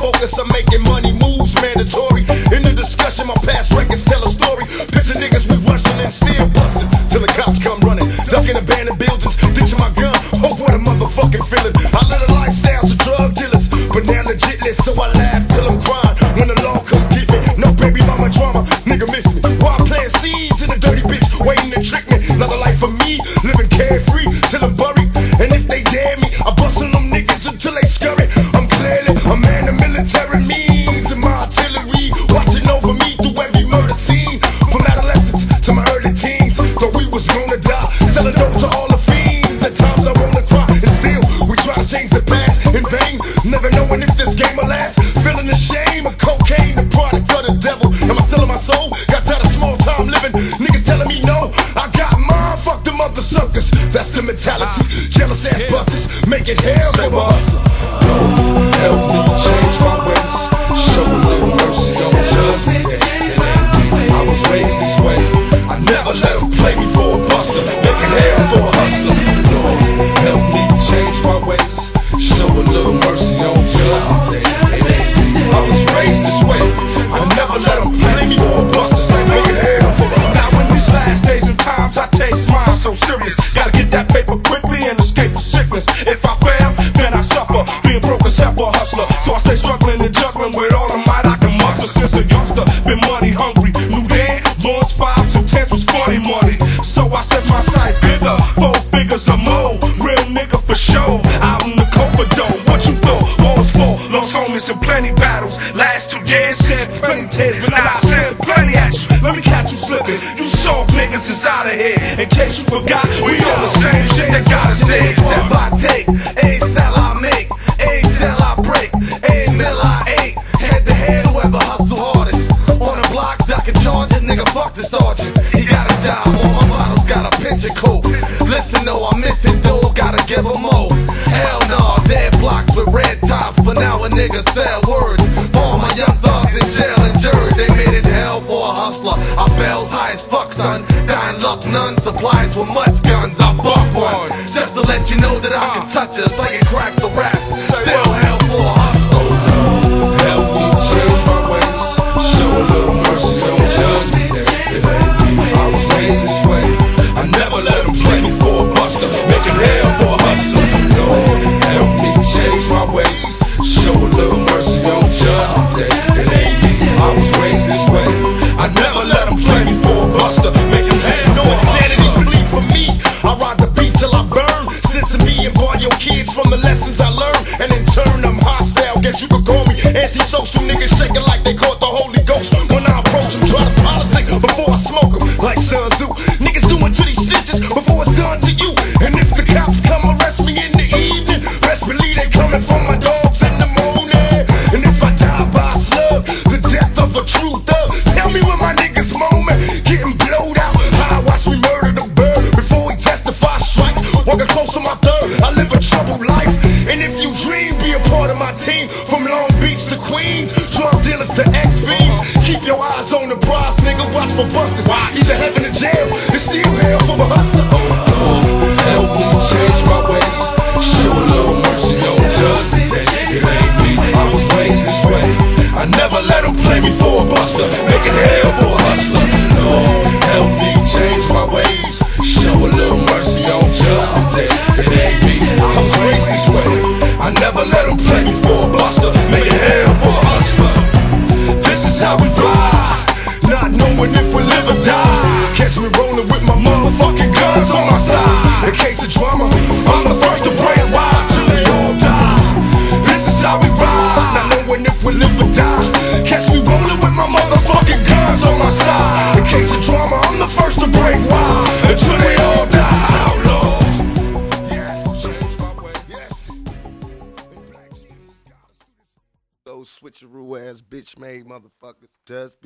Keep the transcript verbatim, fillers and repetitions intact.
focus on making money moves mandatory. In the discussion, my past records tell a story. Picture niggas we rushing and still busting till the cops come running, ducking abandoned buildings, ditching my gun. Hope what a motherfucking feeling. I live a lifestyle of drug dealers, but now legitless, so I laugh till I'm crying when the law come get me. No baby mama drama, nigga miss me. While I'm playing seeds in a dirty bitch, waiting to trick me. Another life for me, living carefree till I'm buried. And if they dare me, I bust on them niggas until they scurry. I'm clearly a man of military means, and my artillery watching over me through every murder scene. From adolescence to my early teens, thought we was gonna die, selling dope to all the fiends. At times I wanna cry, and still we try to change the past in vain, never knowing if this game will last. Feeling the shame of cocaine, the product of the devil. Am I selling my soul? Got tired of small time living. Niggas telling me no, I got mine. Fuck them other suckers. That's the mentality. Jealous ass busters make it hell for the hustler. Lord, help me change my ways. Show a little mercy on Judgment Day. It ain't me. I was raised this way. I never let them play me for a buster. Make it hell for a hustler. Lord, help me change my ways. Show a little mercy on Judgment Day. It ain't me. I was raised this way. I never let them play me for a buster. Say make it hell for a hustler. Now in these last days and times, I taste mine so serious. Gotta get that paper quickly and escape the sickness. If I fail, then I suffer. Being broke except for a hustler, so I stay struggling and juggling with all the might I can muster. Since a youngster, been money hungry. Knew then, launch fives and tens was funny money. So I set my sight bigger, four figures or more. Real nigga for sure, out in the Coverdale. What you thought? All was for lost homies and plenty battles. Last two years, shed plenty tears, but now I send plenty at you. Let me catch you slipping. You soft niggas is out of here. In case you forgot, we on the same shit that God said. Step I take, a cell I make, a till I break, a mill I ate. Head to head, whoever hustle hardest. On the block, ducking charges, nigga, fuck the sergeant. He got a job, all my bottles got a pinch of coke. Listen, though, I'm missing dough, gotta give him more. Hell no, dead blocks with red tops, but now a nigga sell words. For all my young thugs in jail and jury, they made it hell for a hustler. Our bells high as fuck, son. Dying luck, none supplies with much guns. I buck one, just to let you know that I can touch us like it cracks the rap. Still hell for a hustler. Help me change my ways. Show a little mercy on Judgment Day. It ain't me. I was raised this way. I never let them play me for a buster. Make it hell for a hustler. Lord, help me change my ways. Show a little mercy on Judgment Day. It ain't me. I was raised this way. I never let them play me for a buster. Make it hell No for a insanity hustler. bleed for me. I ride the beat till I burn. Sense of me and born your kids from the lessons I learned. And in turn, I'm hostile. Guess you could call me antisocial. Niggas shaking like they caught the Holy Ghost. When I approach them, try to politic before I smoke them. Like Sun Tzu. Niggas doing to these stitches before it's done to you. And if the cops come arrest me in the evening, best believe they coming for my dogs in the morning. And if I die by a slug, the death of a true thug. Tell me when my niggas moment getting blowed out. How I watch me murder the bird before he testify strikes. Walking close to my third, I live a troubled life. And if you dream, be a part of my team. From Long Beach to Queens, drug dealers to ex-fiends. Keep your eyes on the prize, nigga, watch for busters. Either heaven or jail, it's still hell for a hustler. Help me change my ways. Show a little mercy on Judgment Day. It ain't me. I was raised this way. I never let them play me for a buster. Make it hell for a hustler. Lord, help me change my ways. Show a little mercy on Judgment Day. It ain't me. I was raised this way. I never let them play me for a buster. Make it hell for a hustler. This is how we ride, Not knowing if we live or die. Catch me rolling with my motherfucking guns on my side. In case of drama, I'm the first to break wide till we all die. This is how we ride. Not knowing if we live or die. Catch me rolling with my motherfucking guns on my side. In case of drama, I'm the first to break wide until they all die. Outlaw. Yes. Change my way. Yes. Those switcheroo ass bitch made motherfuckers. Just